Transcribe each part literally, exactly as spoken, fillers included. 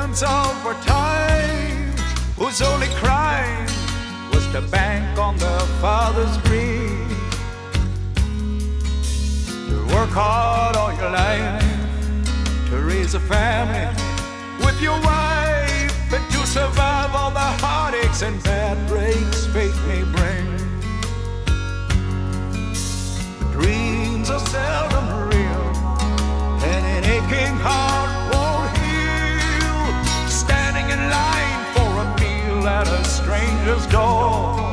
prince over time, whose only crime was to bank on the father's greed. To work hard all your life, to raise a family with your wife, and to survive all the heartaches and bad breaks fate may bring. Dreams are seldom real, and an aching heart won't heal. Standing in line for a meal at a stranger's door.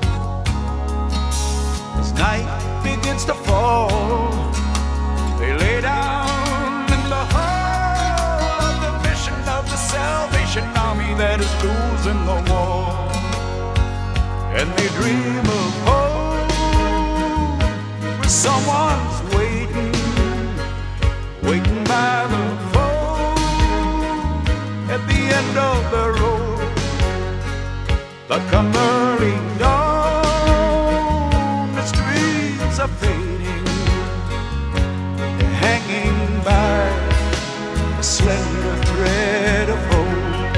As night begins to fall, they lay down in the hull of the mission of the Salvation Army that is losing the war. And they dream of home, where someone's waiting, waiting by the phone at the end of the road. But come early dawn, the streets are fading, they're hanging by a slender thread of hope.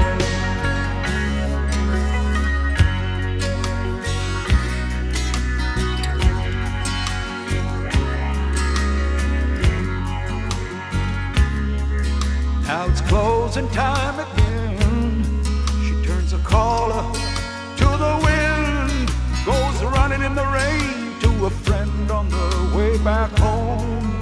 Now it's closing time again. She turns a collar to the wind, goes running in the rain to a friend on the way back home.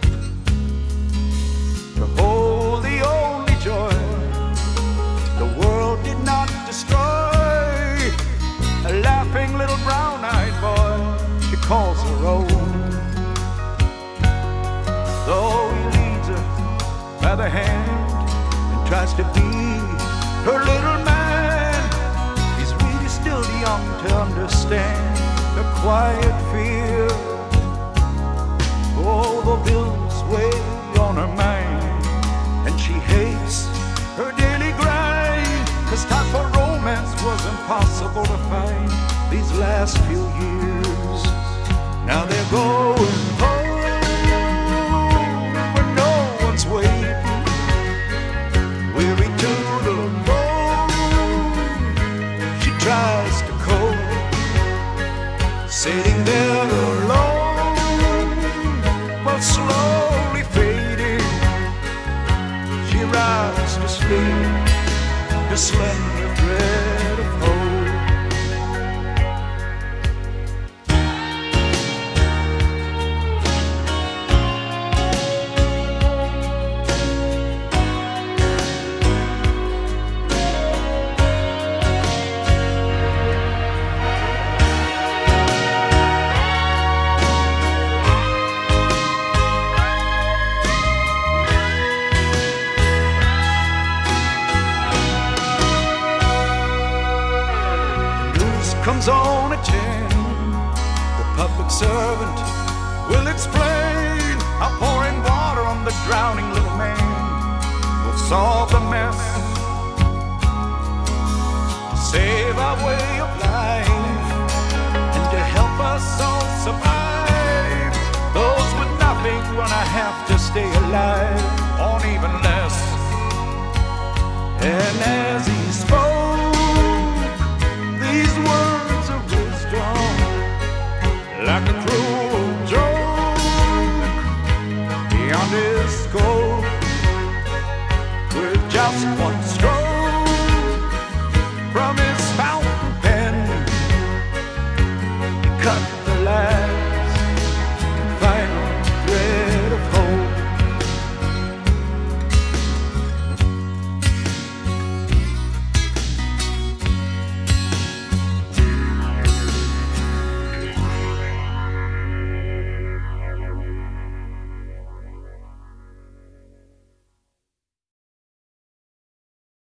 To hold the only joy the world did not destroy, a laughing little brown-eyed boy she calls her own. Though he leads her by the hand and tries to be her little man, he's really still young to understand the quiet fear. Oh, the bills weigh on her mind, and she hates her daily grind, 'cause time for romance was impossible to find these last few years. Now they're going home where no one's waiting, weary to the bone. She tries to cope, sitting there alone, but slowly fading. She rises to sleep, the slender thread of hope. Comes on at ten, the public servant will explain how pouring water on the drowning little man will solve the mess, save our way of life, and to help us all survive. Those with nothing gonna have to stay alive on even less. And as he spoke these words of wisdom, like a cruel joke beyond his scope, with just one stroke from his fountain pen, he cut